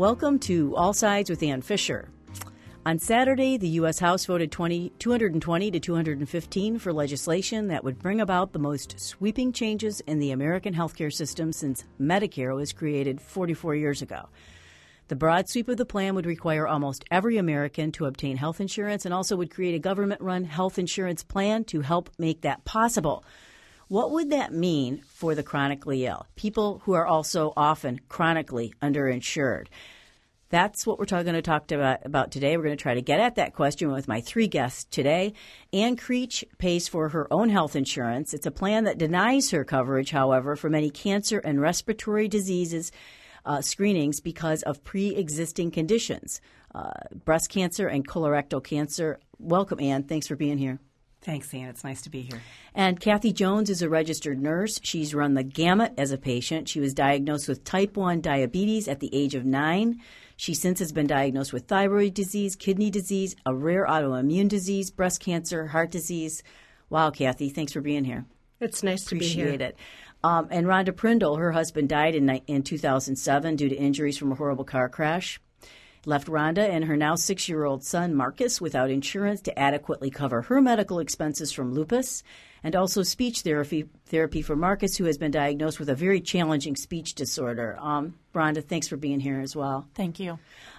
Welcome to All Sides with Ann Fisher. On Saturday, the U.S. House voted 220 to 215 for legislation that would bring about the most sweeping changes in the American healthcare system since Medicare was created 44 years ago. The broad sweep of the plan would require almost every American to obtain health insurance and also would create a government-run health insurance plan to help make that possible. What would that mean for the chronically ill, people who are also often chronically underinsured? That's what we're going to talk about today. We're going to try to get at that question with my three guests today. Ann Creech pays for her own health insurance. It's a plan that denies her coverage, however, for many cancer and respiratory diseases screenings because of pre-existing conditions, breast cancer and colorectal cancer. Welcome, Ann. Thanks for being here. Thanks, Ann. It's nice to be here. And Kathy Jones is a registered nurse. She's run the gamut as a patient. She was diagnosed with type 1 diabetes at the age of 9. She since has been diagnosed with thyroid disease, kidney disease, a rare autoimmune disease, breast cancer, heart disease. Wow, Kathy, thanks for being here. It's nice to be here. Appreciate it. And Rhonda Prindle, her husband died in 2007 due to injuries from a horrible car crash. Left Rhonda and her now 6-year-old son, Marcus, without insurance to adequately cover her medical expenses from lupus, and also speech therapy for Marcus, who has been diagnosed with a very challenging speech disorder. Rhonda, thanks for being here as well. Thank you.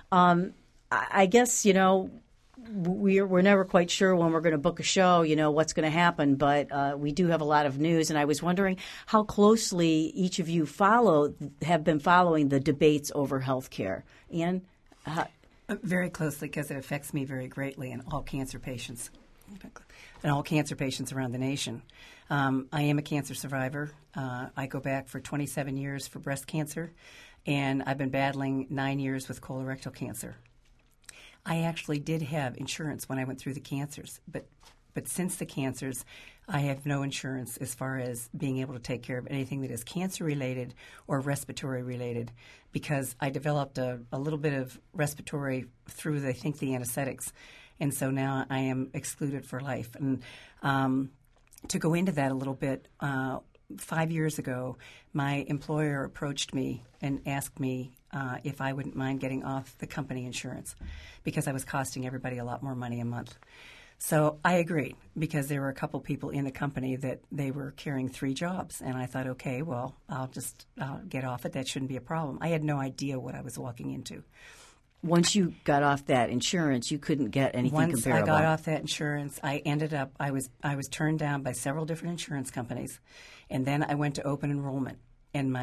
I guess, we're never quite sure when we're going to book a show, what's going to happen, but we do have a lot of news, and I was wondering how closely each of you have been following the debates over health care. Ann? Very closely, because it affects me very greatly and all cancer patients around the nation. I am a cancer survivor. I go back for 27 years for breast cancer, and I've been battling 9 years with colorectal cancer. I actually did have insurance when I went through the cancers, but since the cancers, I have no insurance as far as being able to take care of anything that is cancer-related or respiratory-related, because I developed a little bit of respiratory through, the anesthetics, and so now I am excluded for life. And to go into that a little bit, 5 years ago, my employer approached me and asked me if I wouldn't mind getting off the company insurance because I was costing everybody a lot more money a month. So I agreed, because there were a couple people in the company that they were carrying 3 jobs. And I thought, okay, well, I'll get off it. That shouldn't be a problem. I had no idea what I was walking into. Once you got off that insurance, you couldn't get anything comparable. Once I got off that insurance, I was turned down by several different insurance companies. And then I went to open enrollment. And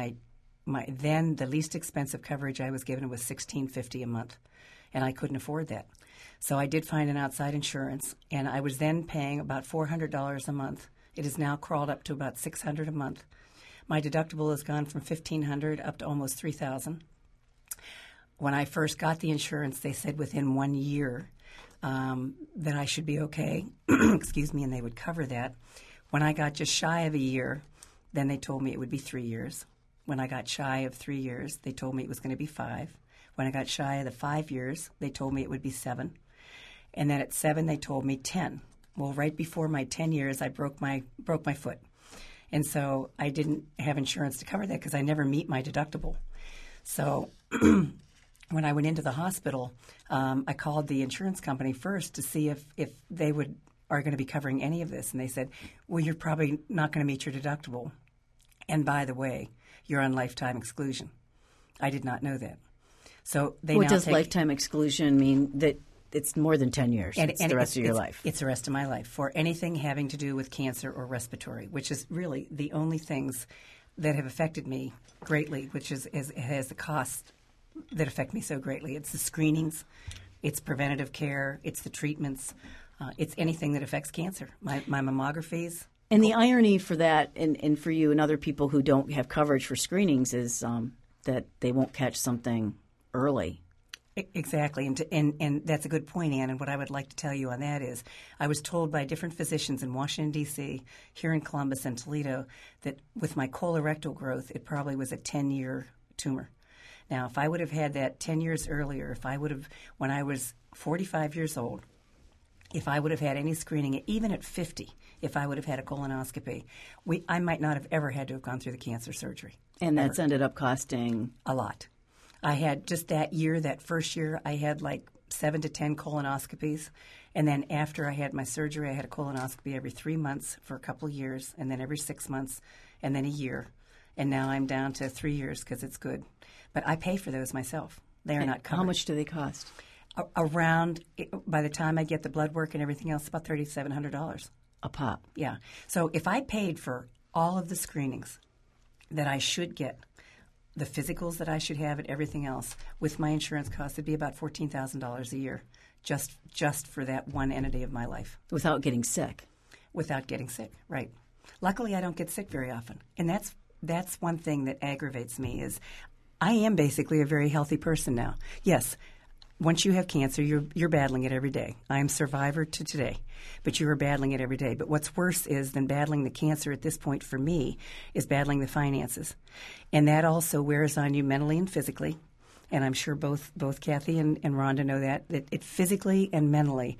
then the least expensive coverage I was given was $1,650 a month. And I couldn't afford that. So I did find an outside insurance, and I was then paying about $400 a month. It has now crawled up to about $600 a month. My deductible has gone from $1,500 up to almost $3,000. When I first got the insurance, they said within 1 year that I should be okay, excuse me, and they would cover that. When I got just shy of a year, then they told me it would be 3 years. When I got shy of 3 years, they told me it was going to be 5. When I got shy of the 5 years, they told me it would be 7. And then at 7, they told me 10. Well, right before my 10 years, I broke my foot. And so I didn't have insurance to cover that because I never meet my deductible. So when I went into the hospital, I called the insurance company first to see if they are going to be covering any of this. And they said, well, you're probably not going to meet your deductible. And by the way, you're on lifetime exclusion. I did not know that. So what does lifetime exclusion mean? That it's more than 10 years. It's the rest of your life. It's the rest of my life for anything having to do with cancer or respiratory, which is really the only things that have affected me greatly, which has the cost that affect me so greatly. It's the screenings, it's preventative care, it's the treatments, it's anything that affects cancer. My mammographies. And the irony for that and for you and other people who don't have coverage for screenings is that they won't catch something early. Exactly, and that's a good point, Ann. And what I would like to tell you on that is I was told by different physicians in Washington, D.C., here in Columbus and Toledo, that with my colorectal growth, it probably was a 10-year tumor. Now, if I would have had that 10 years earlier, when I was 45 years old, if I would have had any screening, even at 50, if I would have had a colonoscopy, I might not have ever had to have gone through the cancer surgery. And that's ended up costing? A lot. I had just that first year, I had like 7 to 10 colonoscopies. And then after I had my surgery, I had a colonoscopy every 3 months for a couple of years, and then every 6 months, and then a year. And now I'm down to 3 years because it's good. But I pay for those myself. They are not covered. How much do they cost? Around, by the time I get the blood work and everything else, about $3,700. A pop. Yeah. So if I paid for all of the screenings that I should get, the physicals that I should have and everything else, with my insurance costs, it'd be about $14,000 a year just for that one entity of my life. Without getting sick. Without getting sick, right. Luckily, I don't get sick very often. And that's one thing that aggravates me is I am basically a very healthy person now. Yes, once you have cancer, you're battling it every day. I am survivor to today, but you are battling it every day. But what's worse is than battling the cancer at this point for me is battling the finances. And that also wears on you mentally and physically. And I'm sure both Kathy and Rhonda know that it physically and mentally,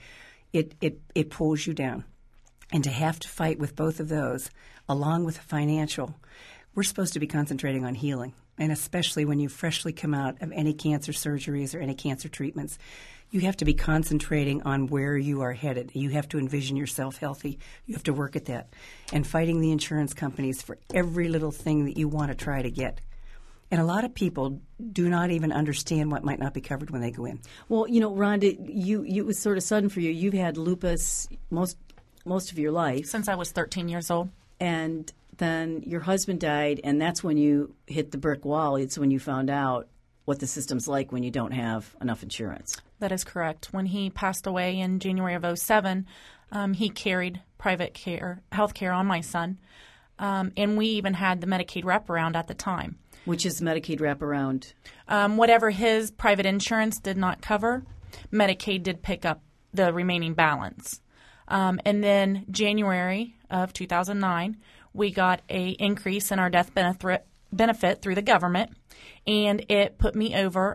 it pulls you down. And to have to fight with both of those, along with the financial, we're supposed to be concentrating on healing. And especially when you freshly come out of any cancer surgeries or any cancer treatments, you have to be concentrating on where you are headed. You have to envision yourself healthy. You have to work at that. And fighting the insurance companies for every little thing that you want to try to get. And a lot of people do not even understand what might not be covered when they go in. Well, Rhonda, it was sort of sudden for you. You've had lupus most of your life. Since I was 13 years old. And then your husband died, and that's when you hit the brick wall. It's when you found out what the system's like when you don't have enough insurance. That is correct. When he passed away in January of 2007, he carried private health care on my son. And we even had the Medicaid wraparound at the time. Which is Medicaid wraparound? Whatever his private insurance did not cover, Medicaid did pick up the remaining balance. And then January of 2009, we got a increase in our death benefit through the government, and it put me over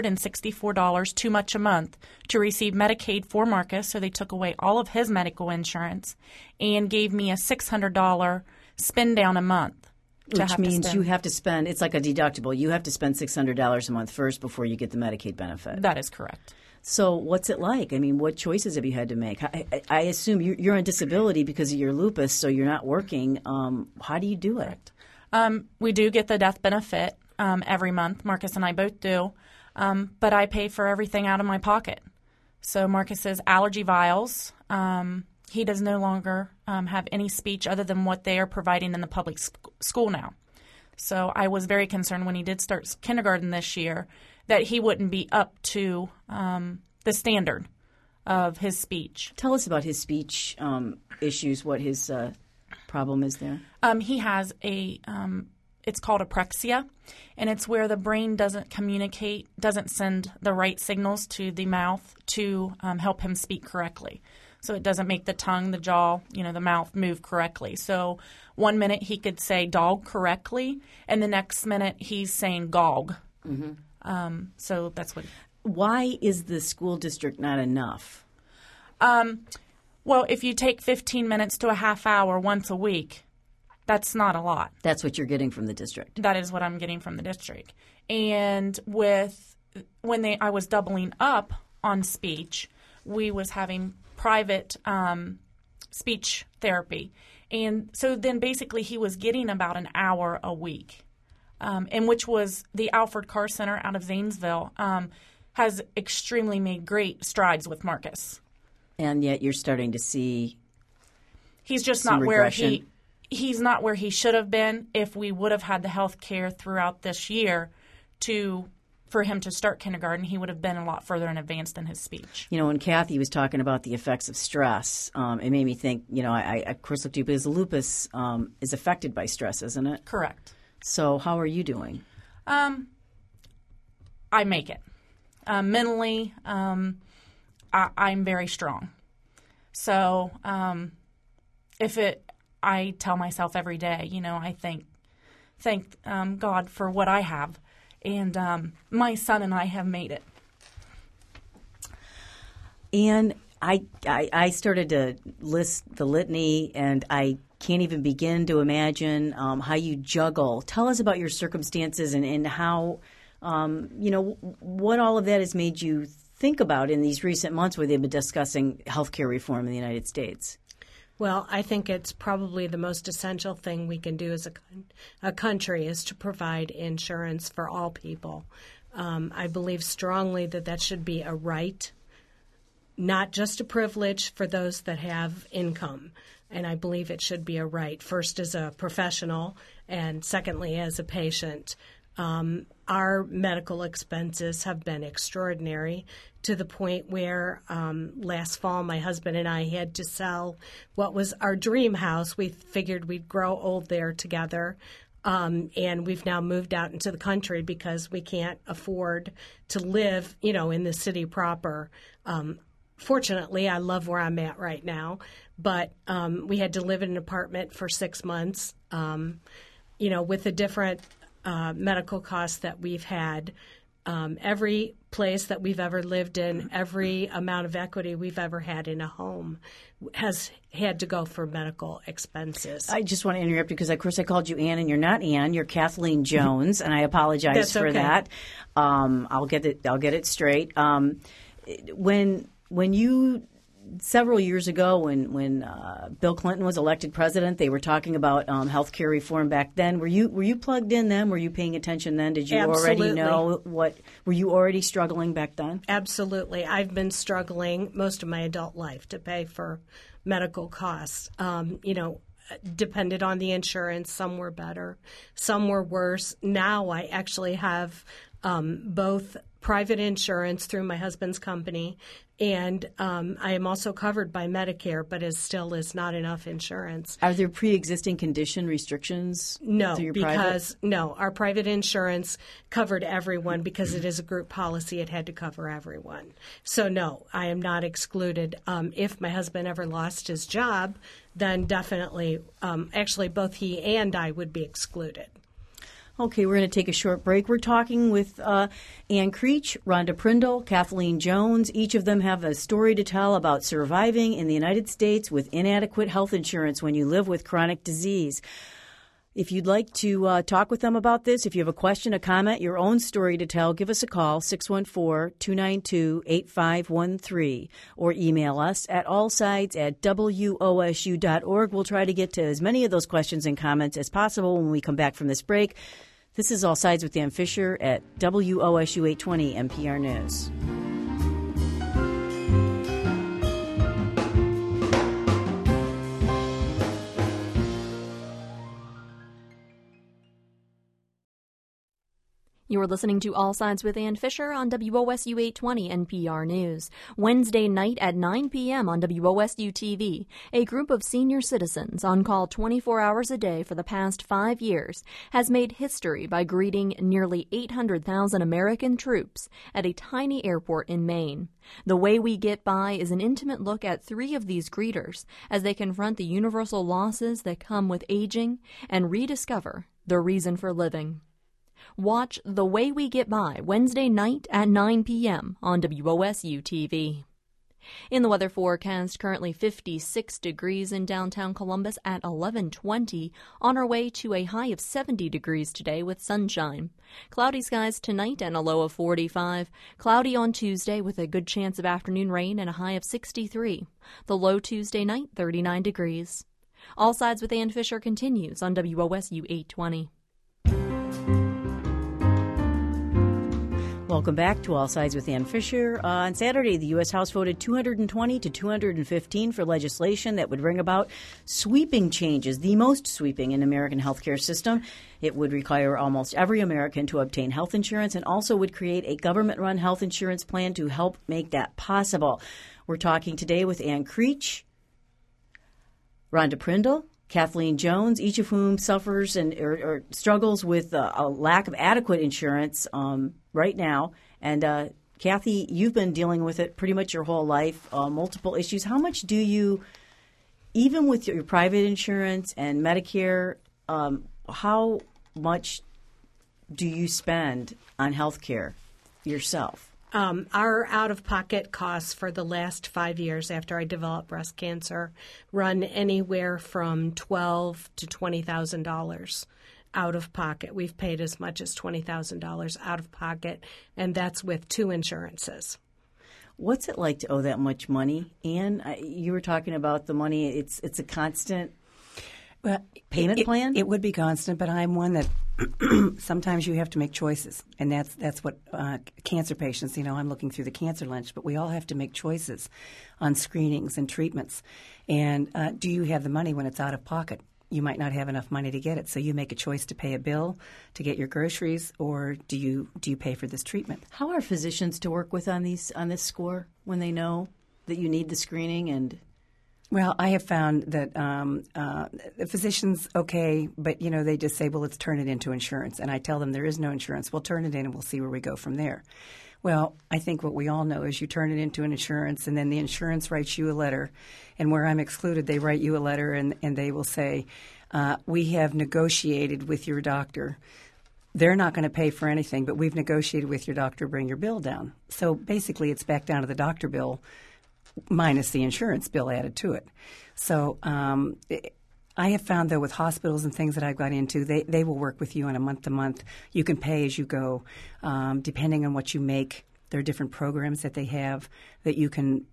$164 too much a month to receive Medicaid for Marcus, so they took away all of his medical insurance and gave me a $600 spend down a month. Which means you have to spend – it's like a deductible. You have to spend $600 a month first before you get the Medicaid benefit. That is correct. So what's it like? I mean, what choices have you had to make? I assume you're on disability because of your lupus, so you're not working. How do you do it? We do get the death benefit every month. Marcus and I both do. But I pay for everything out of my pocket. So Marcus's allergy vials, he does no longer have any speech other than what they are providing in the public school now. So I was very concerned when he did start kindergarten this year that he wouldn't be up to the standard of his speech. Tell us about his speech issues, what his problem is there. He has it's called apraxia, and it's where the brain doesn't send the right signals to the mouth to help him speak correctly. So it doesn't make the tongue, the jaw, the mouth move correctly. So 1 minute he could say dog correctly, and the next minute he's saying gog. Mm-hmm. So that's what. Why is the school district not enough? Well, if you take 15 minutes to a half hour once a week, that's not a lot. That's what you're getting from the district. That is what I'm getting from the district. And I was doubling up on speech, we was having private speech therapy. And so then basically he was getting about an hour a week. And which was the Alfred Carr Center out of Zanesville, has extremely made great strides with Marcus. And yet you're starting to see he's just not regression. Where he's not where he should have been. If we would have had the health care throughout this year for him to start kindergarten, he would have been a lot further in advance in his speech. When Kathy was talking about the effects of stress, it made me think, I of course looked at you because lupus is affected by stress, isn't it? Correct. So how are you doing? I make it. Mentally, I'm very strong. So I tell myself every day, I thank God for what I have. And my son and I have made it. And I started to list the litany, and I can't even begin to imagine how you juggle. Tell us about your circumstances and how What all of that has made you think about in these recent months where they've been discussing healthcare reform in the United States? Well, I think it's probably the most essential thing we can do as a country is to provide insurance for all people. I believe strongly that should be a right, not just a privilege for those that have income. And I believe it should be a right, first as a professional and secondly as a patient. Our medical expenses have been extraordinary to the point where last fall my husband and I had to sell what was our dream house. We figured we'd grow old there together. And we've now moved out into the country because we can't afford to live, in the city proper. Fortunately, I love where I'm at right now, but we had to live in an apartment for 6 months, with the different medical costs that we've had. Every place that we've ever lived in, every amount of equity we've ever had in a home has had to go for medical expenses. I just want to interrupt you because, of course, I called you Ann, and you're not Ann. You're Kathleen Jones, and I apologize for that. I'll get it straight. When you several years ago, when Bill Clinton was elected president, they were talking about health care reform back then. Were you plugged in then? Were you paying attention then? Did you Absolutely. already know were you already struggling back then? Absolutely. I've been struggling most of my adult life to pay for medical costs. Depended on the insurance. Some were better, some were worse. Now I actually have both private insurance through my husband's company, and I am also covered by Medicare, but it still is not enough insurance. Are there pre-existing condition restrictions? No, through your because our private insurance covered everyone because it is a group policy. It had to cover everyone. So no, I am not excluded. If my husband ever lost his job, then definitely, actually both he and I would be excluded. Okay, we're going to take a short break. We're talking with Ann Creech, Rhonda Prindle, Kathleen Jones. Each of them have a story to tell about surviving in the United States with inadequate health insurance when you live with chronic disease. If you'd like to talk with them about this, if you have a question, a comment, your own story to tell, give us a call, 614-292-8513, or email us at allsides@wosu.org. We'll try to get to as many of those questions and comments as possible when we come back from this break. This is All Sides with Dan Fisher at WOSU 820 NPR News. You're listening to All Sides with Ann Fisher on WOSU 820 NPR News. Wednesday night at 9 p.m. on WOSU TV, a group of senior citizens on call 24 hours a day for the past 5 years has made history by greeting nearly 800,000 American troops at a tiny airport in Maine. The Way We Get By is an intimate look at 3 of these greeters as they confront the universal losses that come with aging and rediscover their reason for living. Watch The Way We Get By Wednesday night at 9 p.m. on WOSU TV. In the weather forecast, currently 56 degrees in downtown Columbus at 11:20, on our way to a high of 70 degrees today with sunshine. Cloudy skies tonight and a low of 45. Cloudy on Tuesday with a good chance of afternoon rain and a high of 63. The low Tuesday night, 39 degrees. All Sides with Ann Fisher continues on WOSU 820. Welcome back to All Sides with Ann Fisher. On Saturday, the U.S. House voted 220 to 215 for legislation that would bring about sweeping changes, the most sweeping in American healthcare system. It would require almost every American to obtain health insurance and also would create a government-run health insurance plan to help make that possible. We're talking today with Ann Creech, Rhonda Prindle, Kathleen Jones, each of whom suffers or struggles with a lack of adequate insurance right now. And Kathy, you've been dealing with it pretty much your whole life, multiple issues. How much do you, even with your private insurance and Medicare, how much do you spend on health care yourself? Our out-of-pocket costs for the last 5 years after I developed breast cancer run anywhere from $12,000 to $20,000. out of pocket. We've paid as much as $20,000 out of pocket, and that's with 2 insurances. What's it like to owe that much money? Anne, you were talking about the money. It's a constant payment plan? It would be constant, but I'm one that sometimes you have to make choices, and that's what cancer patients, I'm looking through the cancer lens, but we all have to make choices on screenings and treatments. And do you have the money when it's out of pocket? You might not have enough money to get it, so you make a choice to pay a bill to get your groceries, or do you pay for this treatment? How are physicians to work with on this score when they know that you need the screening? And well, I have found that the physicians, okay, but, they just say, well, let's turn it into insurance. And I tell them there is no insurance. We'll turn it in and we'll see where we go from there. Well, I think what we all know is you turn it into an insurance, and then the insurance writes you a letter. And where I'm excluded, they write you a letter, and they will say, we have negotiated with your doctor. They're not going to pay for anything, but we've negotiated with your doctor to bring your bill down. So basically it's back down to the doctor bill minus the insurance bill added to it. So I have found, though, with hospitals and things that I've got into, they will work with you on a month-to-month. You can pay as you go, depending on what you make. There are different programs that they have that you can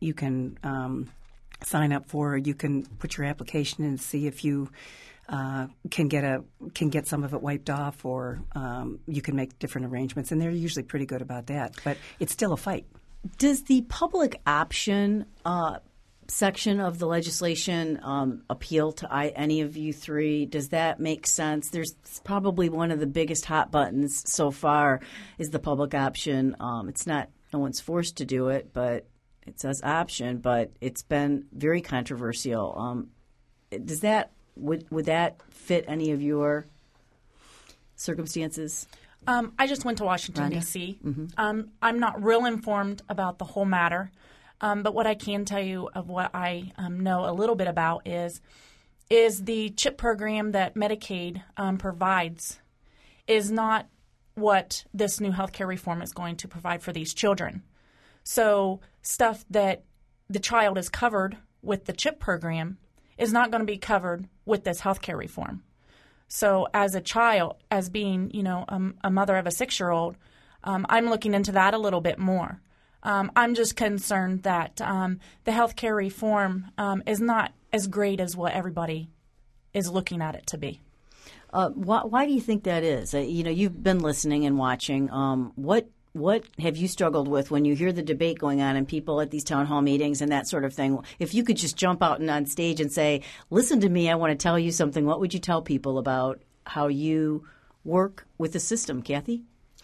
sign up for. You can put your application in and see if you can get some of it wiped off, or you can make different arrangements. And they're usually pretty good about that. But it's still a fight. Does the public option section of the legislation appeal to any of you three? Does that make sense? There's probably one of the biggest hot buttons so far is the public option. It's not, no one's forced to do it, but it says option, but it's been very controversial. Does that would that fit any of your circumstances? I just went to Washington, Rhonda? D.C. Mm-hmm. I'm not real informed about the whole matter, but what I can tell you of what I know a little bit about is the CHIP program that Medicaid provides is not what this new healthcare reform is going to provide for these children. So stuff that the child is covered with the CHIP program is not going to be covered with this healthcare reform. So as a child, as being, a mother of a 6-year-old, I'm looking into that a little bit more. I'm just concerned that the healthcare reform is not as great as what everybody is looking at it to be. Why do you think that is? You've been listening and watching. What have you struggled with when you hear the debate going on and people at these town hall meetings and that sort of thing? If you could just jump out and on stage and say, listen to me, I want to tell you something, what would you tell people about how you work with the system, Kathy?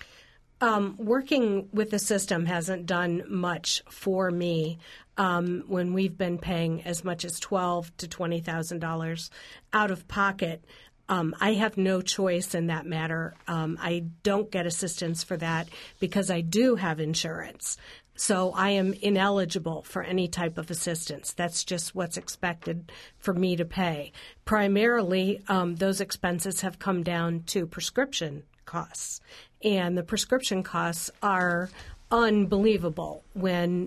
Working with the system hasn't done much for me when we've been paying as much as $12,000 to $20,000 out of pocket. I have no choice in that matter. I don't get assistance for that because I do have insurance. So I am ineligible for any type of assistance. That's just what's expected for me to pay. Primarily, those expenses have come down to prescription costs. And the prescription costs are unbelievable when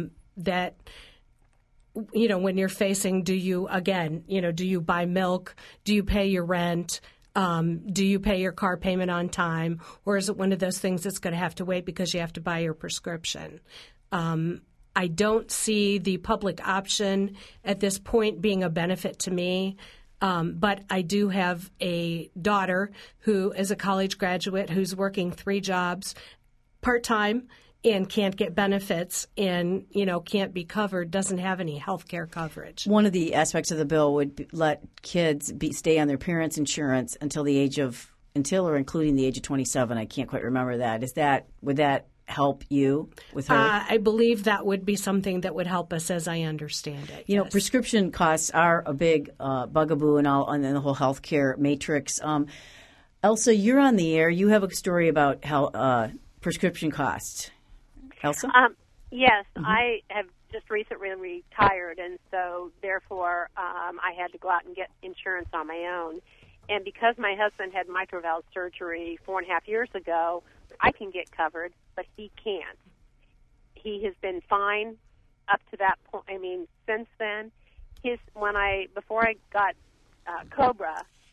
when you're facing, do you buy milk? Do you pay your rent? Do you pay your car payment on time? Or is it one of those things that's going to have to wait because you have to buy your prescription? I don't see the public option at this point being a benefit to me. But I do have a daughter who is a college graduate who's working 3 jobs part-time and can't get benefits and, can't be covered, doesn't have any health care coverage. One of the aspects of the bill would let kids stay on their parents' insurance until or including the age of 27. I can't quite remember that. Would that help you with her? I believe that would be something that would help us as I understand it. Yes. Prescription costs are a big bugaboo and the whole healthcare matrix. Elsa, you're on the air. You have a story about how prescription costs. Elsa? Yes, mm-hmm. I have just recently retired, and so therefore I had to go out and get insurance on my own. And because my husband had mitral valve surgery 4.5 years ago, I can get covered, but he can't. He has been fine up to that point. Since then, before I got Cobra,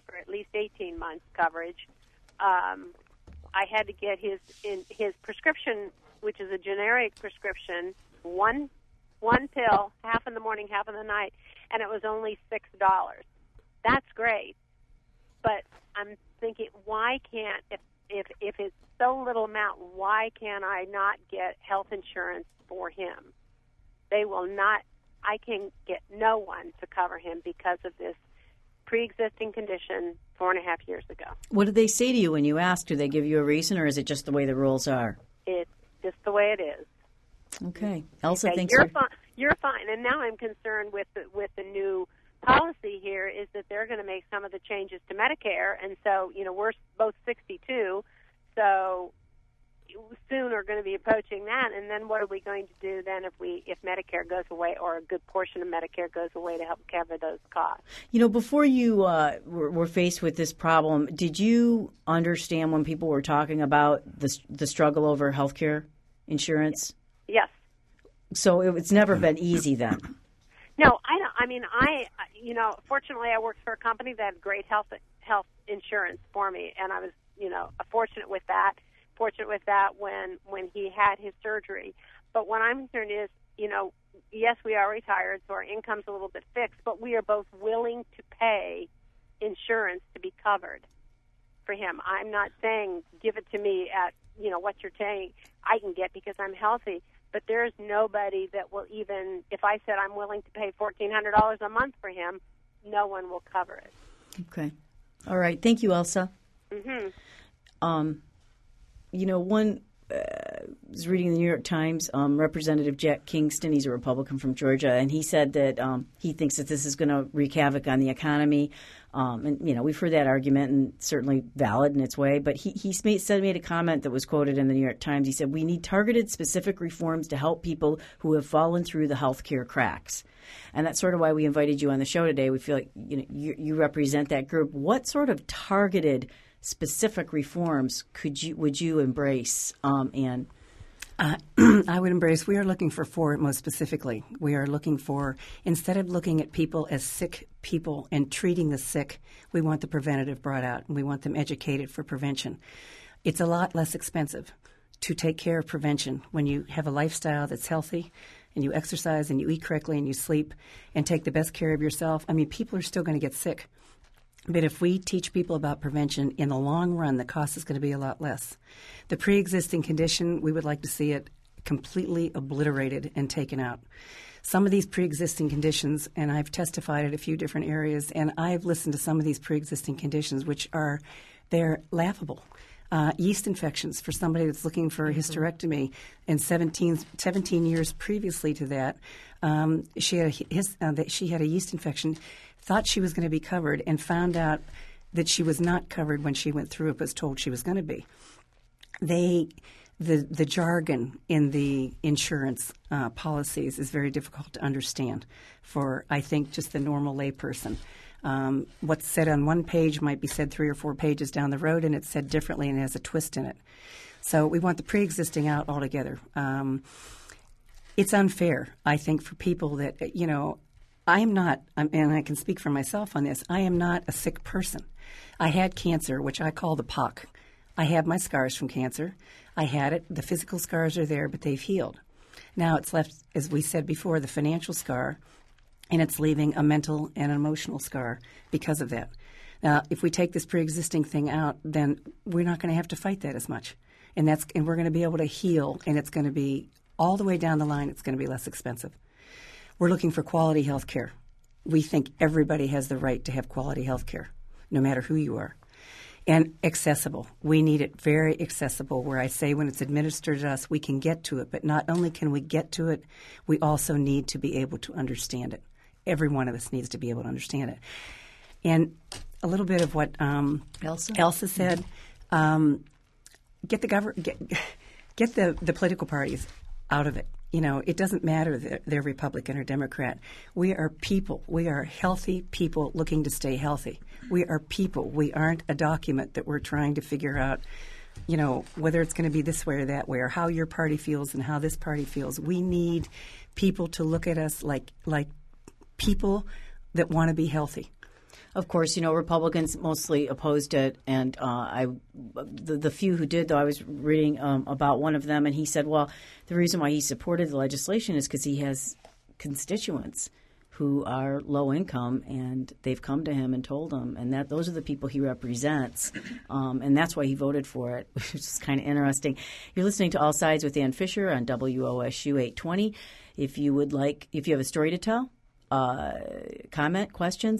for at least 18 months coverage. I had to get his prescription, which is a generic prescription, one pill, half in the morning, half in the night, and it was only $6. That's great, but I'm thinking, why can't, if it's so little amount, why can't I not get health insurance for him? They will not. I can get no one to cover him because of this pre-existing condition 4.5 years ago. What did they say to you when you asked? Do they give you a reason, or is it just the way the rules are? It's just the way it is. Okay. Elsa Okay, thinks you're fine. And now I'm concerned with the new policy here is that they're going to make some of the changes to Medicare, and so we're both 62, so soon are going to be approaching that. And then what are we going to do then if Medicare goes away, or a good portion of Medicare goes away to help cover those costs? Before you were faced with this problem, did you understand when people were talking about the struggle over health care insurance? Yes. So it's never been easy then? No, I don't. I mean, fortunately, I worked for a company that had great health insurance for me, and I was, fortunate with that. Fortunate with that when he had his surgery. But what I'm concerned is, yes, we are retired, so our income's a little bit fixed, but we are both willing to pay insurance to be covered for him. I'm not saying give it to me at, what you're saying I can get because I'm healthy. But there's nobody that will even, if I said I'm willing to pay $1,400 a month for him, no one will cover it. Okay. All right. Thank you, Elsa. Mm-hmm. I was reading the New York Times, Representative Jack Kingston, he's a Republican from Georgia, and he said that he thinks that this is going to wreak havoc on the economy. And we've heard that argument, and certainly valid in its way. But he made a comment that was quoted in the New York Times. He said, "We need targeted, specific reforms to help people who have fallen through the health care cracks." And that's sort of why we invited you on the show today. We feel like you represent that group. What sort of targeted, specific reforms would you embrace, Anne? I would embrace. We are looking for four most specifically. We are looking for, instead of looking at people as sick people and treating the sick, we want the preventative brought out, and we want them educated for prevention. It's a lot less expensive to take care of prevention when you have a lifestyle that's healthy and you exercise and you eat correctly and you sleep and take the best care of yourself. I mean, people are still going to get sick. But if we teach people about prevention, in the long run, the cost is going to be a lot less. The pre-existing condition, we would like to see it completely obliterated and taken out. Some of these pre-existing conditions, and I've testified at a few different areas, and I've listened to some of these pre-existing conditions, they're laughable. Yeast infections for somebody that's looking for a hysterectomy, and 17 years previously to that, she had a yeast infection, thought she was going to be covered, and found out that she was not covered when she went through it, was told she was going to be. The jargon in the insurance policies is very difficult to understand for, I think, just the normal layperson. What's said on one page might be said 3 or 4 pages down the road, and it's said differently and has a twist in it. So we want the pre-existing out altogether. It's unfair, I think, for people that, I am not, and I can speak for myself on this, I am not a sick person. I had cancer, which I call the POC. I have my scars from cancer. I had it. The physical scars are there, but they've healed. Now it's left, as we said before, the financial scar, and it's leaving a mental and an emotional scar because of that. Now, if we take this pre-existing thing out, then we're not going to have to fight that as much. And we're going to be able to heal, and it's going to be, all the way down the line, it's going to be less expensive. We're looking for quality health care. We think everybody has the right to have quality health care, no matter who you are. And accessible. We need it very accessible, where I say when it's administered to us, we can get to it. But not only can we get to it, we also need to be able to understand it. Every one of us needs to be able to understand it. And a little bit of what Elsa said, get the political parties out of it. It doesn't matter that they're Republican or Democrat. We are people. We are healthy people looking to stay healthy. We are people. We aren't a document that we're trying to figure out, whether it's going to be this way or that way, or how your party feels and how this party feels. We need people to look at us like people that want to be healthy. Of course, Republicans mostly opposed it, and the few who did, though, I was reading about one of them, and he said, well, the reason why he supported the legislation is because he has constituents who are low income, and they've come to him and told him, and that those are the people he represents, and that's why he voted for it, which is kind of interesting. You're listening to All Sides with Ann Fisher on WOSU 820. If you have a story to tell, comment, question,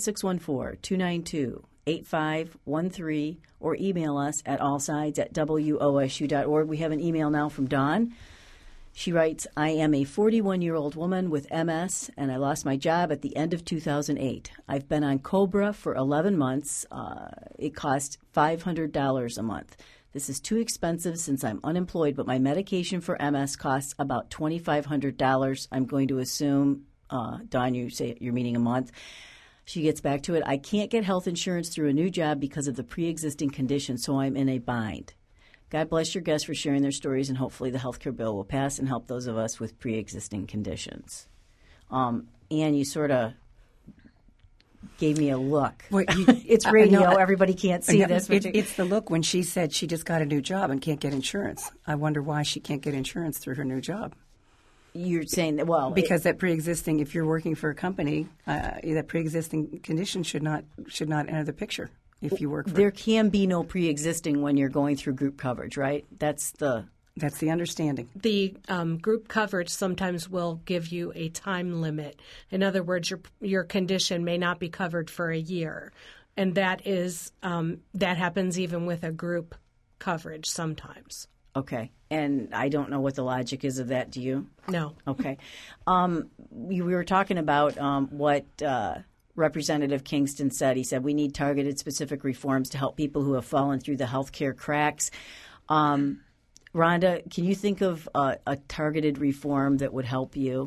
614-292-8513, or email us at allsides@wosu.org. We have an email now from Dawn. She writes, I am a 41-year-old woman with MS, and I lost my job at the end of 2008. I've been on COBRA for 11 months. It cost $500 a month. This is too expensive since I'm unemployed, but my medication for MS costs about $2,500. I'm going to assume, Dawn, you say you're meaning a month. She gets back to it. I can't get health insurance through a new job because of the pre-existing condition, so I'm in a bind. God bless your guests for sharing their stories, and hopefully the health care bill will pass and help those of us with pre-existing conditions. Ann, you sort of gave me a look. Well, it's radio. Everybody can't see this. It's the look when she said she just got a new job and can't get insurance. I wonder why she can't get insurance through her new job. You're saying that, well, because that pre-existing, if you're working for a company, that pre-existing condition should not enter the picture. If you work for there can be no pre-existing when you're going through group coverage, right? That's the understanding. The group coverage sometimes will give you a time limit. In other words, your condition may not be covered for a year, and that happens even with a group coverage sometimes. Okay, and I don't know what the logic is of that. Do you? No. Okay, we were talking about what Representative Kingston said. He said we need targeted specific reforms to help people who have fallen through the healthcare cracks. Rhonda, can you think of a targeted reform that would help you?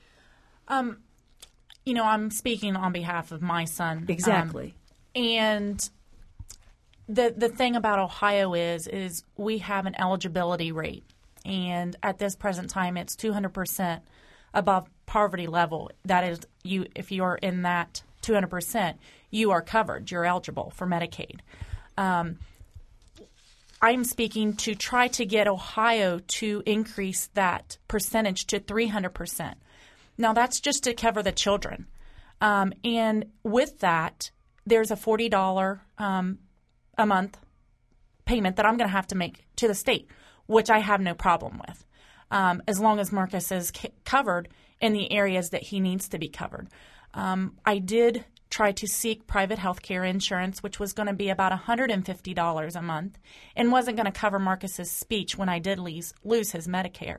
I'm speaking on behalf of my son. Exactly. And the thing about Ohio is we have an eligibility rate. And at this present time, it's 200% above poverty level. That is, if you're in that 200%, you are covered. You're eligible for Medicaid. I'm speaking to try to get Ohio to increase that percentage to 300%. Now, that's just to cover the children. And with that, there's a $40 a month payment that I'm going to have to make to the state, which I have no problem with, as long as Marcus is covered in the areas that he needs to be covered. I did try to seek private health care insurance, which was going to be about $150 a month and wasn't going to cover Marcus's speech when I did lose his Medicaid.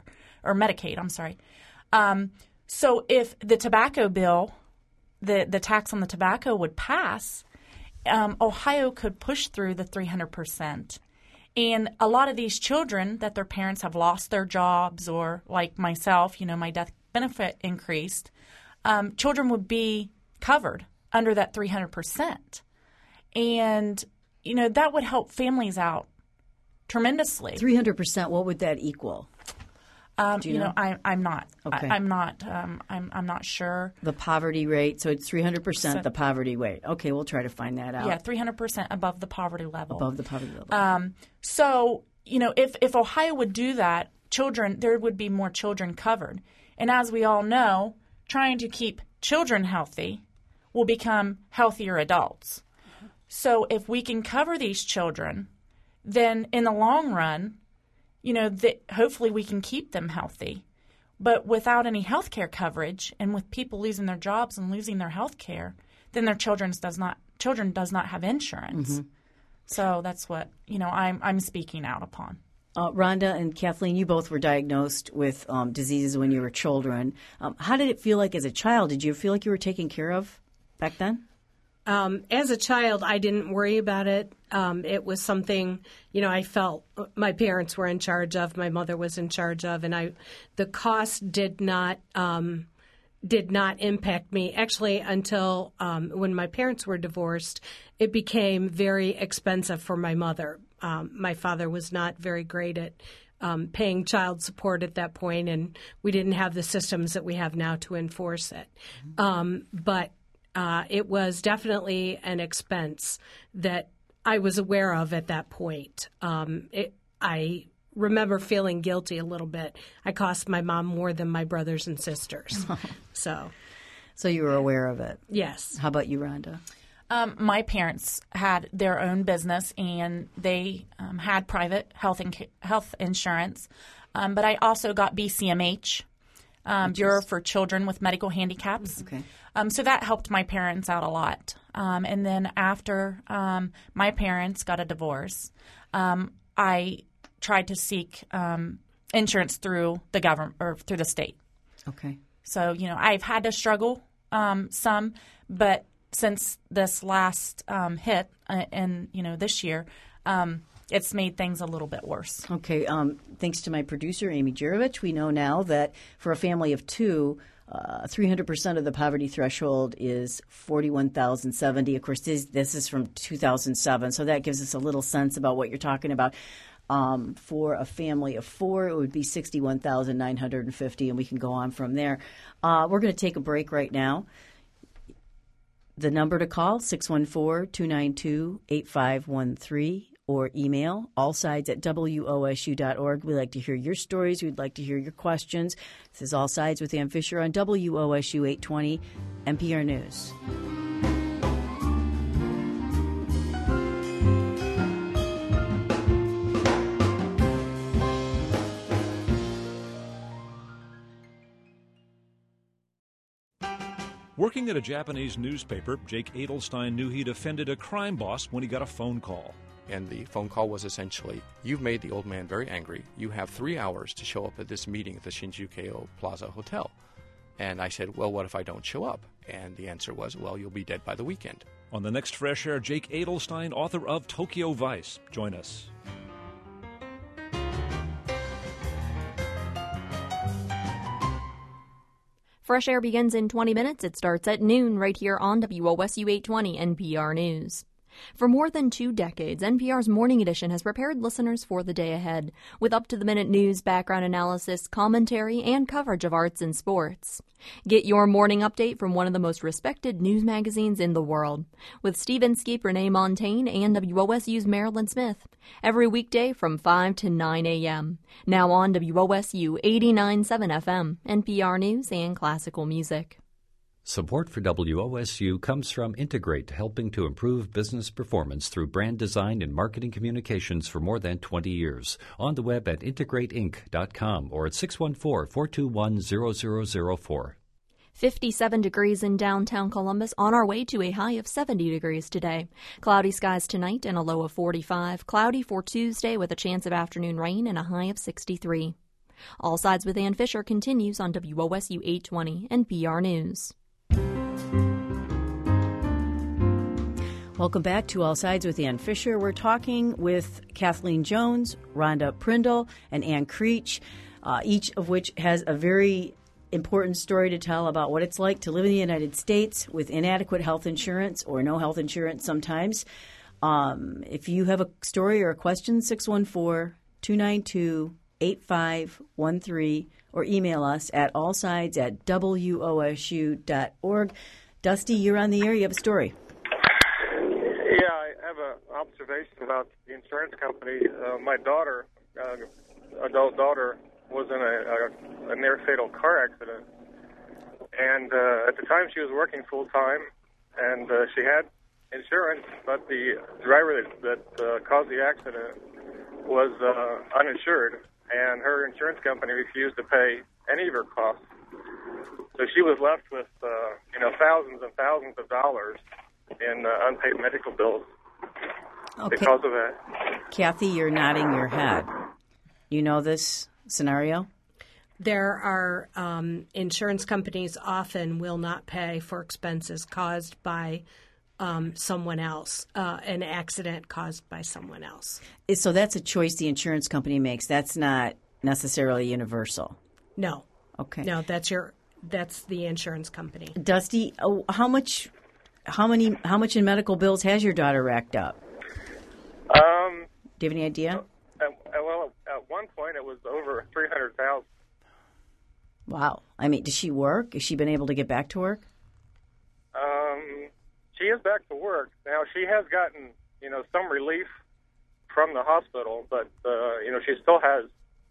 So if the tobacco bill, the tax on the tobacco would pass, Ohio could push through the 300%. And a lot of these children that their parents have lost their jobs, or like myself, my death benefit increased, children would be covered under that 300%. And, that would help families out tremendously. 300%, what would that equal? Do you know? I'm not. Okay. I'm not. I'm not sure. The poverty rate, so it's 300% the poverty rate. Okay, we'll try to find that out. Yeah, 300% above the poverty level. Above the poverty level. So, if Ohio would do that, there would be more children covered. And as we all know, trying to keep children healthy will become healthier adults. So if we can cover these children, then in the long run, hopefully we can keep them healthy. But without any health care coverage, and with people losing their jobs and losing their health care, then their children does not have insurance. Mm-hmm. So that's what I'm speaking out upon. Rhonda and Kathleen, you both were diagnosed with diseases when you were children. How did it feel like as a child? Did you feel like you were taken care of back then? As a child, I didn't worry about it. It was something, I felt my parents were in charge of, my mother was in charge of, and the cost did not impact me. Actually, until when my parents were divorced, it became very expensive for my mother. My father was not very great at paying child support at that point, and we didn't have the systems that we have now to enforce it. But it was definitely an expense that I was aware of at that point. I remember feeling guilty a little bit. I cost my mom more than my brothers and sisters. So you were aware of it? Yes. How about you, Rhonda? My parents had their own business, and they had private health insurance. But I also got BCMH, Bureau for Children with Medical Handicaps. Okay. So that helped my parents out a lot. And then after my parents got a divorce, I tried to seek insurance through the government or through the state. Okay. So, I've had to struggle some, but since this last hit and, this year, it's made things a little bit worse. Okay. Thanks to my producer, Amy Jurovich, we know now that for a family of two, 300% of the poverty threshold is $41,070. Of course, this is from 2007, so that gives us a little sense about what you're talking about. For a family of four, it would be $61,950, and we can go on from there. We're going to take a break right now. The number to call, 614-292-8513, or email allsides@wosu.org. We'd like to hear your stories. We'd like to hear your questions. This is All Sides with Ann Fisher on WOSU 820 NPR News. Working at a Japanese newspaper, Jake Edelstein knew he'd offended a crime boss when he got a phone call. And the phone call was essentially, "You've made the old man very angry. You have 3 hours to show up at this meeting at the Shinjuku Plaza Hotel." And I said, "Well, what if I don't show up?" And the answer was, "Well, you'll be dead by the weekend." On the next Fresh Air, Jake Edelstein, author of Tokyo Vice. Join us. Fresh Air begins in 20 minutes. It starts at noon right here on WOSU 820 NPR News. For more than 2 decades, NPR's Morning Edition has prepared listeners for the day ahead with up-to-the-minute news, background analysis, commentary, and coverage of arts and sports. Get your morning update from one of the most respected news magazines in the world with Steve Inskeep, Renee Montaigne, and WOSU's Marilyn Smith every weekday from 5 to 9 a.m. Now on WOSU 89.7 FM, NPR News and Classical Music. Support for WOSU comes from Integrate, helping to improve business performance through brand design and marketing communications for more than 20 years. On the web at integrateinc.com or at 614-421-0004. 57 degrees in downtown Columbus, on our way to a high of 70 degrees today. Cloudy skies tonight and a low of 45. Cloudy for Tuesday with a chance of afternoon rain and a high of 63. All Sides with Ann Fisher continues on WOSU 820 NPR News. Welcome back to All Sides with Ann Fisher. We're talking with Kathleen Jones, Rhonda Prindle, and Ann Creech, each of which has a very important story to tell about what it's like to live in the United States with inadequate health insurance or no health insurance sometimes. If you have a story or a question, 614-292-8513, or email us at allsides@wosu.org. Dusty, you're on the air. You have a story. Yeah, I have an observation about the insurance company. My daughter, adult daughter, was in a near-fatal car accident. And at the time, she was working full-time, and she had insurance, but the driver that caused the accident was uninsured, and her insurance company refused to pay any of her costs. So she was left with, thousands and thousands of dollars in unpaid medical bills because of that. Kathy, you're nodding your head. You know this scenario? There are insurance companies often will not pay for expenses caused by someone else, an accident caused by someone else. So that's a choice the insurance company makes. That's not necessarily universal. No. Okay. No, that's the insurance company. Dusty, how much in medical bills has your daughter racked up? Do you have any idea? Well, at one point it was over $300,000. Wow. I mean, does she work? Has she been able to get back to work? she is back to work. Now, she has gotten, some relief from the hospital, but, she still has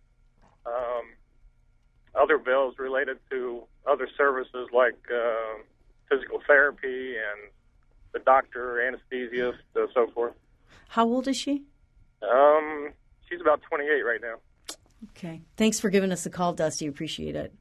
other bills related to other services like physical therapy and the doctor, anesthesiast, so forth. How old is she? She's about 28 right now. Okay. Thanks for giving us a call, Dusty. Appreciate it.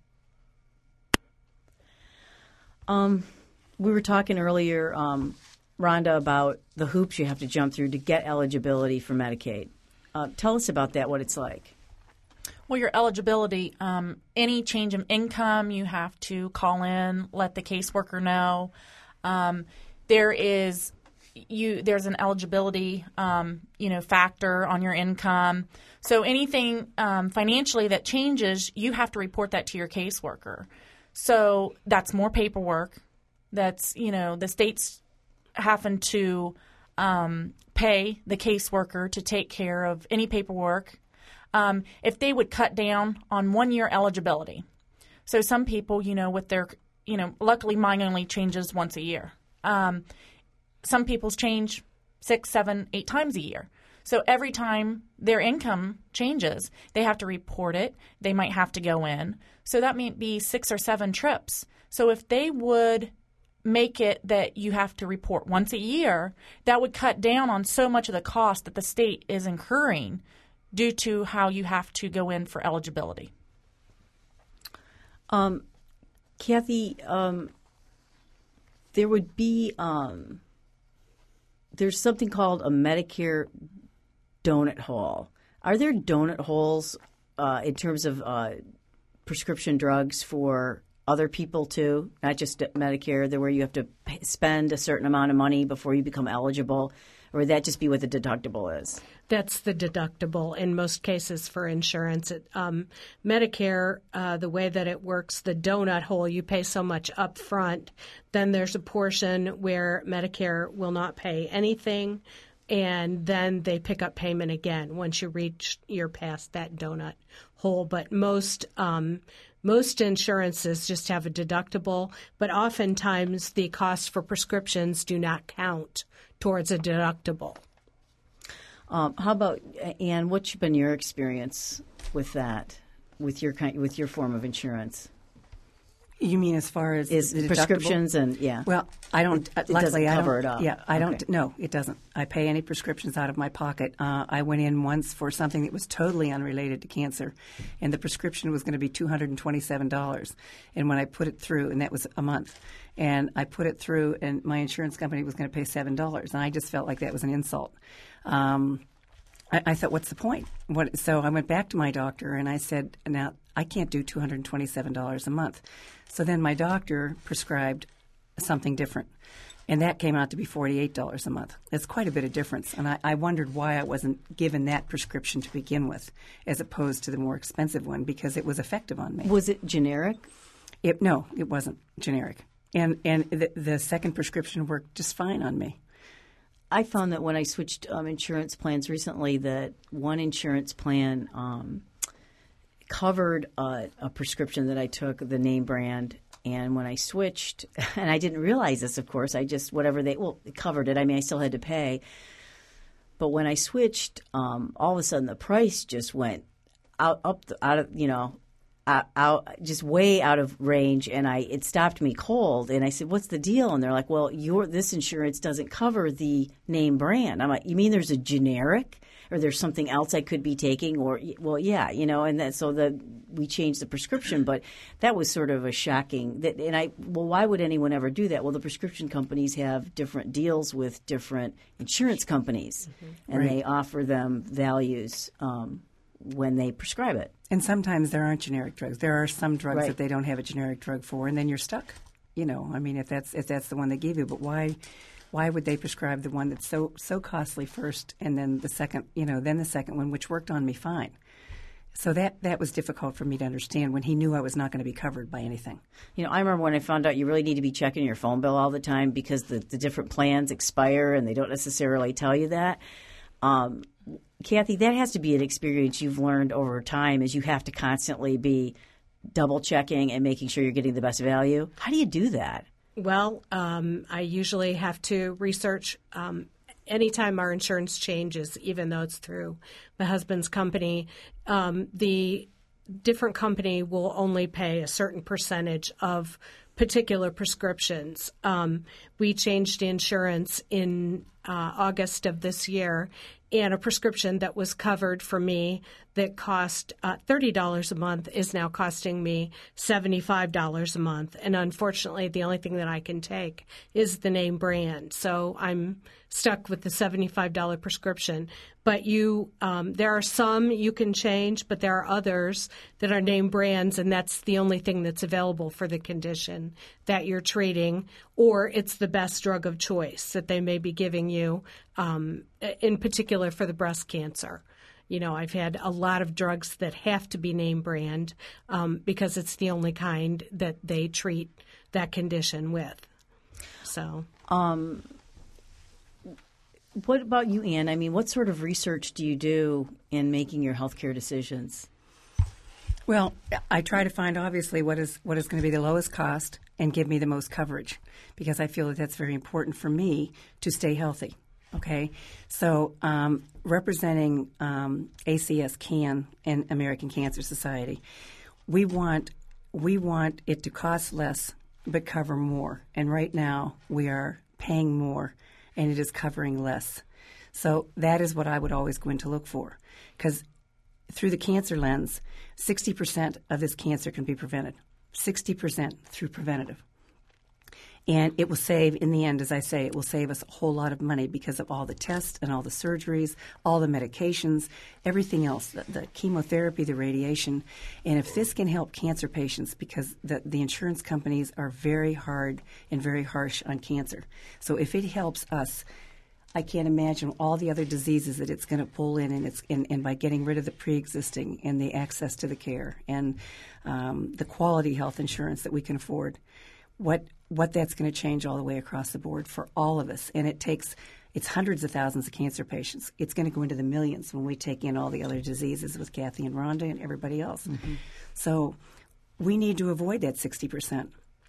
We were talking earlier, Rhonda, about the hoops you have to jump through to get eligibility for Medicaid. Tell us about that, what it's like. Well, your eligibility, any change in income, you have to call in, let the caseworker know. There's an eligibility, factor on your income. So anything financially that changes, you have to report that to your caseworker. So that's more paperwork. That's, the state's having to pay the caseworker to take care of any paperwork. If they would cut down on 1 year eligibility. So some people, with their, luckily mine only changes once a year. Some people's change 6, 7, 8 times a year. So every time their income changes, they have to report it. They might have to go in. So that may be 6 or 7 trips. So if they would make it that you have to report once a year, that would cut down on so much of the cost that the state is incurring due to how you have to go in for eligibility. Kathy, there would be there's something called a Medicare donut hole. Are there donut holes in terms of prescription drugs for other people too, not just Medicare, where you have to spend a certain amount of money before you become eligible? Or would that just be what the deductible is? That's the deductible in most cases for insurance. Medicare, the way that it works, the donut hole, you pay so much up front. Then there's a portion where Medicare will not pay anything, and then they pick up payment again once you're past that donut hole. But most insurances just have a deductible, but oftentimes the cost for prescriptions do not count towards a deductible. How about, Anne, what's been your experience with that, with your form of insurance? You mean as far as the prescriptions deductible? And yeah? Well, I don't. Luckily, I don't cover it up. Yeah, I don't. Okay. No, it doesn't. I pay any prescriptions out of my pocket. I went in once for something that was totally unrelated to cancer, and the prescription was going to be $227. And when I put it through, and that was a month, and I put it through, and my insurance company was going to pay $7, and I just felt like that was an insult. I thought, what's the point? So I went back to my doctor, and I said, now, I can't do $227 a month. So then my doctor prescribed something different, and that came out to be $48 a month. That's quite a bit of difference, and I wondered why I wasn't given that prescription to begin with as opposed to the more expensive one, because it was effective on me. Was it generic? No, it wasn't generic. And the second prescription worked just fine on me. I found that when I switched insurance plans recently, that one insurance plan covered a prescription that I took, the name brand, and when I switched, and I didn't realize this, of course, I just it covered it. I mean, I still had to pay, but when I switched, all of a sudden the price just went just way out of range, and it stopped me cold. And I said, "What's the deal?" And they're like, "Well, this insurance doesn't cover the name brand." I'm like, "You mean there's a generic, or there's something else I could be taking?" Or, well, yeah, and we changed the prescription, but that was sort of a shocking. Why would anyone ever do that? Well, the prescription companies have different deals with different insurance companies, and they offer them values when they prescribe it. And sometimes there aren't generic drugs. There are some drugs that they don't have a generic drug for, and then you're stuck. I mean, if that's the one they gave you, but why would they prescribe the one that's so costly first, and then the second, then the second one, which worked on me fine. So that was difficult for me to understand when he knew I was not going to be covered by anything. I remember when I found out you really need to be checking your phone bill all the time because the different plans expire and they don't necessarily tell you that. Kathy, that has to be an experience you've learned over time, is you have to constantly be double checking and making sure you're getting the best value. How do you do that? Well, I usually have to research anytime our insurance changes, even though it's through my husband's company. The different company will only pay a certain percentage of particular prescriptions. We changed insurance in August of this year, and a prescription that was covered for me that cost $30 a month is now costing me $75 a month. And unfortunately, the only thing that I can take is the name brand. So I'm stuck with the $75 prescription. But there are some you can change, but there are others that are name brands, and that's the only thing that's available for the condition that you're treating, or it's the best drug of choice that they may be giving you, in particular for the breast cancer. I've had a lot of drugs that have to be name brand because it's the only kind that they treat that condition with. So. What about you, Ann? I mean, what sort of research do you do in making your healthcare decisions? Well, I try to find obviously what is going to be the lowest cost and give me the most coverage, because I feel that that's very important for me to stay healthy. Okay, so representing ACS CAN and American Cancer Society, we want it to cost less but cover more. And right now we are paying more, and it is covering less. So that is what I would always go in to look for, because through the cancer lens, 60% of this cancer can be prevented, 60% through preventative. And it will save, in the end, as I say, it will save us a whole lot of money because of all the tests and all the surgeries, all the medications, everything else, the chemotherapy, the radiation. And if this can help cancer patients, because the insurance companies are very hard and very harsh on cancer. So if it helps us, I can't imagine all the other diseases that it's going to pull in, and by getting rid of the pre-existing and the access to the care and the quality health insurance that we can afford, what that's going to change all the way across the board for all of us. And it's hundreds of thousands of cancer patients. It's going to go into the millions when we take in all the other diseases with Kathy and Rhonda and everybody else. Mm-hmm. So we need to avoid that 60%.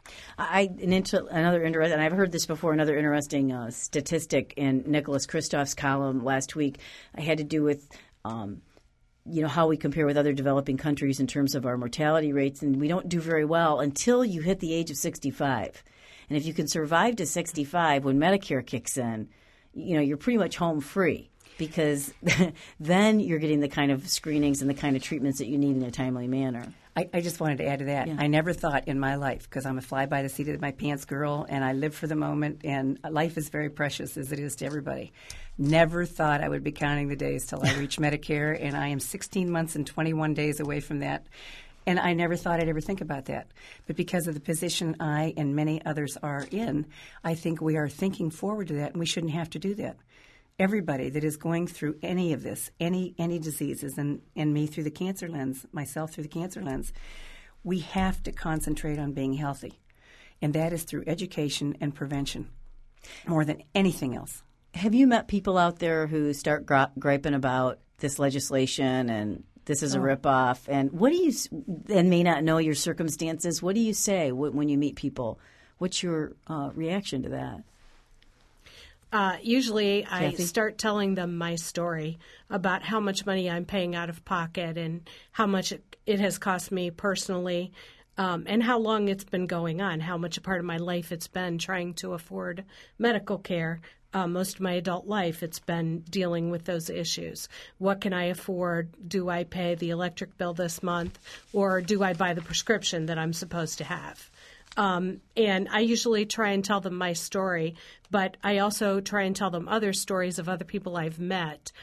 Another interesting, and I've heard this before, another interesting statistic in Nicholas Kristof's column last week had to do with how we compare with other developing countries in terms of our mortality rates, and we don't do very well until you hit the age of 65. And if you can survive to 65 when Medicare kicks in, you're pretty much home free, because then you're getting the kind of screenings and the kind of treatments that you need in a timely manner. I just wanted to add to that. Yeah. I never thought in my life, because I'm a fly-by-the-seat-of-my-pants girl, and I live for the moment, and life is very precious, as it is to everybody. Never thought I would be counting the days till I reach Medicare, and I am 16 months and 21 days away from that. And I never thought I'd ever think about that. But because of the position I and many others are in, I think we are thinking forward to that, and we shouldn't have to do that. Everybody that is going through any of this, any diseases, and me through the cancer lens, myself through the cancer lens, we have to concentrate on being healthy. And that is through education and prevention more than anything else. Have you met people out there who start griping about this legislation and this is a ripoff? And and may not know your circumstances? What do you say when you meet people? What's your reaction to that? Usually I Kathy? start telling them my story about how much money I'm paying out of pocket and how much it has cost me personally, and how long it's been going on, how much a part of my life it's been trying to afford medical care. Most of my adult life, it's been dealing with those issues. What can I afford? Do I pay the electric bill this month, or do I buy the prescription that I'm supposed to have? And I usually try and tell them my story, but I also try and tell them other stories of other people I've met,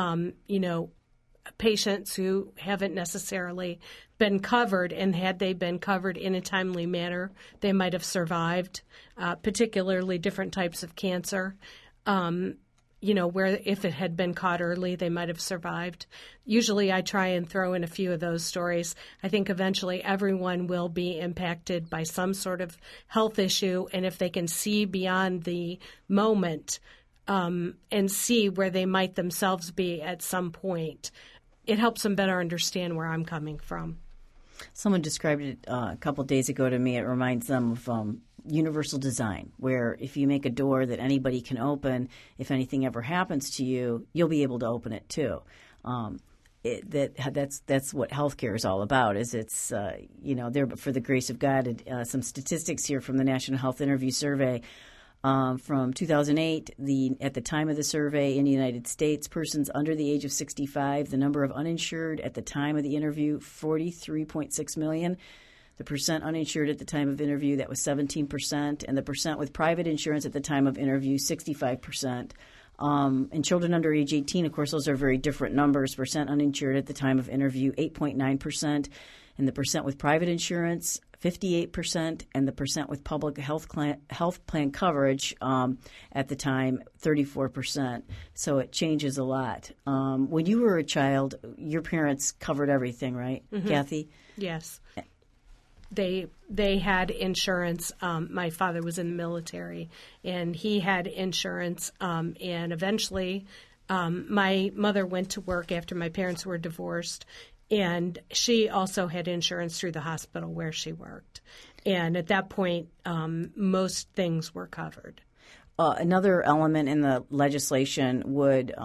patients who haven't necessarily been covered, and had they been covered in a timely manner, they might have survived, particularly different types of cancer. Where if it had been caught early, they might have survived. Usually I try and throw in a few of those stories. I think eventually everyone will be impacted by some sort of health issue, and if they can see beyond the moment and see where they might themselves be at some point, it helps them better understand where I'm coming from. Someone described it a couple days ago to me. It reminds them of universal design, where if you make a door that anybody can open, if anything ever happens to you, you'll be able to open it too. That's what healthcare is all about. Is it's there, but for the grace of God. Some statistics here from the National Health Interview Survey. From 2008, at the time of the survey in the United States, persons under the age of 65, the number of uninsured at the time of the interview, 43.6 million. The percent uninsured at the time of interview, that was 17%, and the percent with private insurance at the time of interview, 65%. And children under age 18, of course, those are very different numbers. Percent uninsured at the time of interview, 8.9%, and the percent with private insurance, 58%, and the percent with public health plan coverage at the time, 34%. So it changes a lot. When you were a child, your parents covered everything, right, Kathy? Yes. They had insurance. My father was in the military, and he had insurance. And eventually, my mother went to work after my parents were divorced, and she also had insurance through the hospital where she worked. And at that point, most things were covered. Another element in the legislation would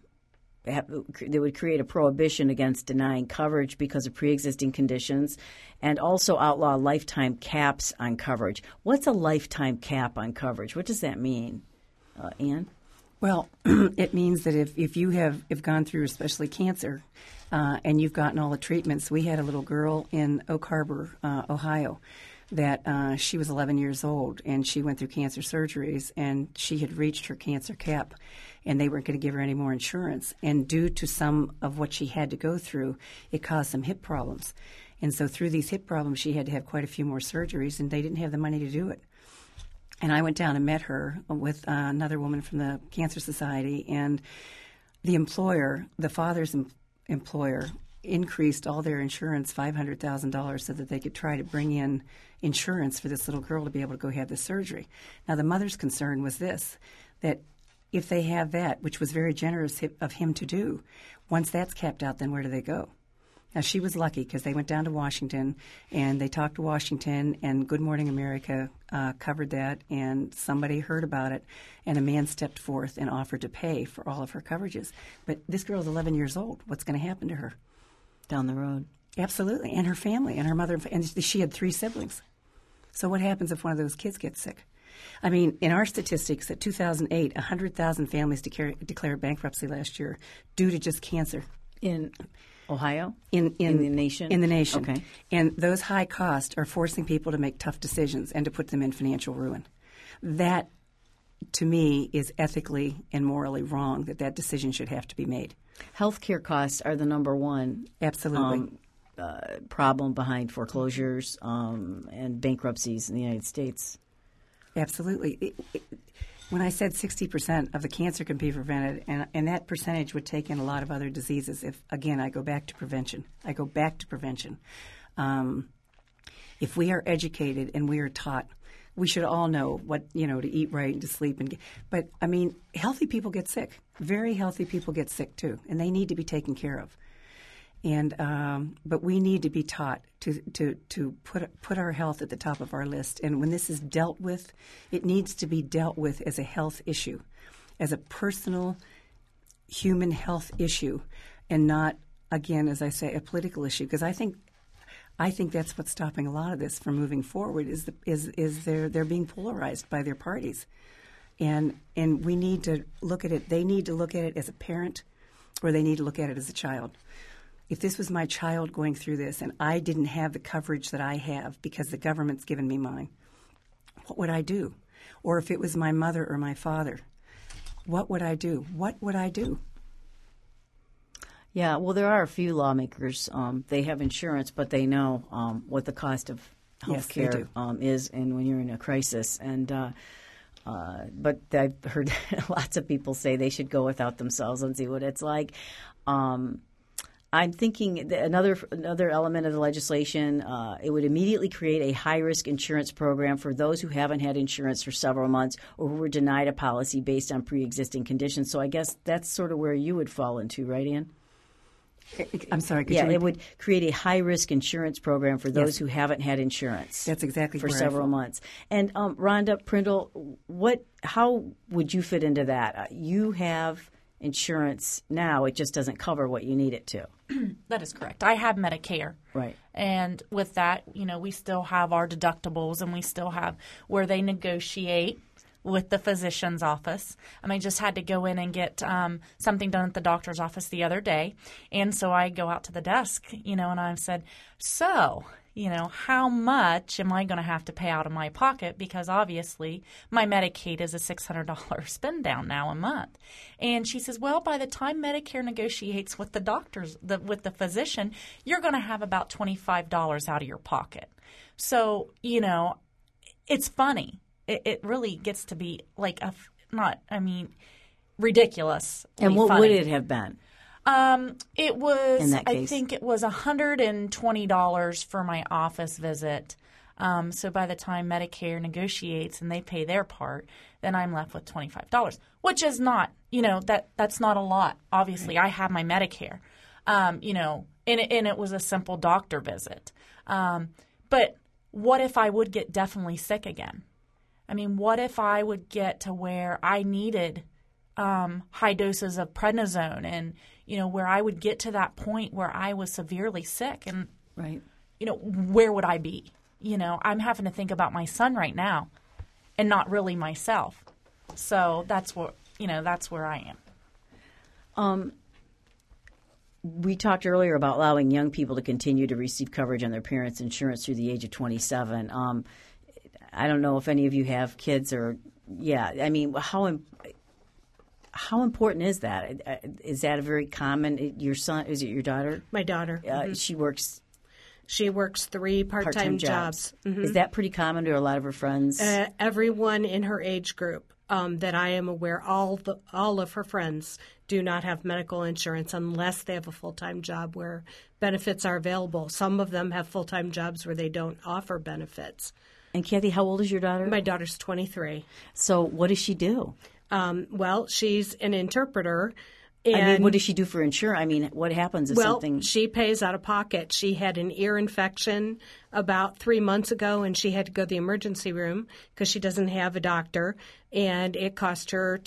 they would create a prohibition against denying coverage because of pre-existing conditions, and also outlaw lifetime caps on coverage. What's a lifetime cap on coverage? What does that mean, Ann? Well, it means that if you have gone through especially cancer and you've gotten all the treatments. We had a little girl in Oak Harbor, Ohio, that she was 11 years old, and she went through cancer surgeries, and she had reached her cancer cap, and they weren't going to give her any more insurance. And due to some of what she had to go through, it caused some hip problems. And so through these hip problems, she had to have quite a few more surgeries, and they didn't have the money to do it. And I went down and met her with another woman from the Cancer Society, and the employer, the father's employer, increased all their insurance $500,000 so that they could try to bring in insurance for this little girl to be able to go have the surgery. Now, the mother's concern was this, that if they have that, which was very generous of him to do, once that's capped out, then where do they go? Now, she was lucky because they went down to Washington, and they talked to Washington, and Good Morning America covered that, and somebody heard about it, and a man stepped forth and offered to pay for all of her coverages. But this girl is 11 years old. What's going to happen to her? Down the road. Absolutely, and her family, and her mother, and she had 3 siblings. So what happens if one of those kids gets sick? I mean, in our statistics, at 2008, 100,000 families declared bankruptcy last year due to just cancer. In Ohio? In the nation? In the nation. Okay. And those high costs are forcing people to make tough decisions and to put them in financial ruin. That, to me, is ethically and morally wrong, that decision should have to be made. Healthcare costs are the number one problem behind foreclosures and bankruptcies in the United States. Absolutely. When I said 60% of the cancer can be prevented, and that percentage would take in a lot of other diseases, if, again, I go back to prevention. If we are educated and we are taught, we should all know what, to eat right and to sleep. But, I mean, healthy people get sick. Very healthy people get sick, too, and they need to be taken care of. And but we need to be taught to put our health at the top of our list. And when this is dealt with, it needs to be dealt with as a health issue, as a personal human health issue, and not, again, as I say, a political issue. Because I think that's what's stopping a lot of this from moving forward is they're being polarized by their parties, and we need to look at it. They need to look at it as a parent, or they need to look at it as a child. If this was my child going through this and I didn't have the coverage that I have because the government's given me mine, what would I do? Or if it was my mother or my father, what would I do? What would I do? Yeah, well, there are a few lawmakers. They have insurance, but they know what the cost of health care is, and when you're in a crisis. And but I've heard lots of people say they should go without themselves and see what it's like. I'm thinking that another element of the legislation, it would immediately create a high-risk insurance program for those who haven't had insurance for several months or who were denied a policy based on pre-existing conditions. So I guess that's sort of where you would fall into, right, Ann? I'm sorry. Could Yeah, you it would create a high-risk insurance program for those Yes. who haven't had insurance. That's exactly for where I several fall. months. And Rhonda Prindle, how would you fit into that? You have insurance now; it just doesn't cover what you need it to. That is correct. I have Medicare. Right. And with that, we still have our deductibles, and we still have where they negotiate with the physician's office. I just had to go in and get something done at the doctor's office the other day. And so I go out to the desk, and I said, so, how much am I going to have to pay out of my pocket? Because obviously my Medicaid is a $600 spend down now a month. And she says, well, by the time Medicare negotiates with the doctors, with the physician, you're going to have about $25 out of your pocket. So, it's funny. It really gets to be like ridiculous. And what would it have been? It was, in that I case? think it was $120 for my office visit. So by the time Medicare negotiates and they pay their part, then I'm left with $25, which is not, that's not a lot. Obviously, right. I have my Medicare, and it was a simple doctor visit. But what if I would get definitely sick again? What if I would get to where I needed high doses of prednisone and, where I would get to that point where I was severely sick and, right. Where would I be? I'm having to think about my son right now and not really myself. So that's where I am. We talked earlier about allowing young people to continue to receive coverage on their parents' insurance through the age of 27. I don't know if any of you have kids how important is that? Is that a very common? Your son, is it your daughter? My daughter. Mm-hmm. She works 3 part-time jobs. Mm-hmm. Is that pretty common to a lot of her friends? Everyone in her age group that I am aware, all of her friends do not have medical insurance unless they have a full-time job where benefits are available. Some of them have full-time jobs where they don't offer benefits. And Kathy, how old is your daughter? My daughter's 23. So what does she do? Well, she's an interpreter. What does she do for insurance? What happens if something... Well, she pays out of pocket. She had an ear infection about 3 months ago, and she had to go to the emergency room because she doesn't have a doctor, and it cost her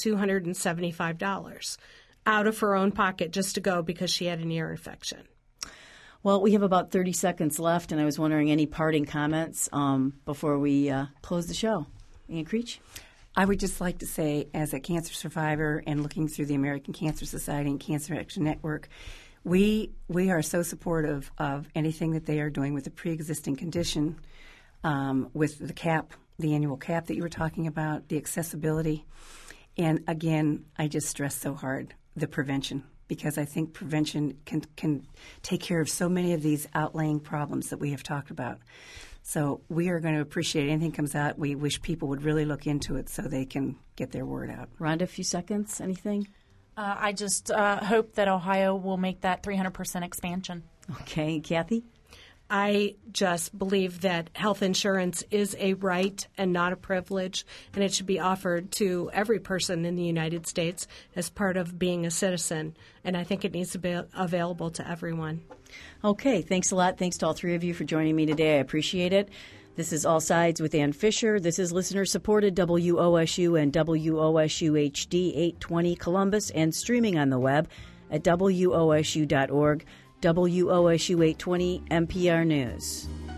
$275 out of her own pocket just to go because she had an ear infection. Well, we have about 30 seconds left, and I was wondering any parting comments before we close the show. Ann Creech? I would just like to say, as a cancer survivor and looking through the American Cancer Society and Cancer Action Network, we are so supportive of anything that they are doing with the pre-existing condition, with the cap, the annual cap that you were talking about, the accessibility. And again, I just stress so hard the prevention, because I think prevention can take care of so many of these outlying problems that we have talked about. So we are going to appreciate anything comes out. We wish people would really look into it so they can get their word out. Rhonda, a few seconds. Anything? I just hope that Ohio will make that 300% expansion. Okay. Kathy? I just believe that health insurance is a right and not a privilege, and it should be offered to every person in the United States as part of being a citizen. And I think it needs to be available to everyone. Okay. Thanks a lot. Thanks to all three of you for joining me today. I appreciate it. This is All Sides with Ann Fisher. This is listener-supported WOSU and WOSU HD 820 Columbus and streaming on the web at WOSU.org. WOSU 820 NPR News.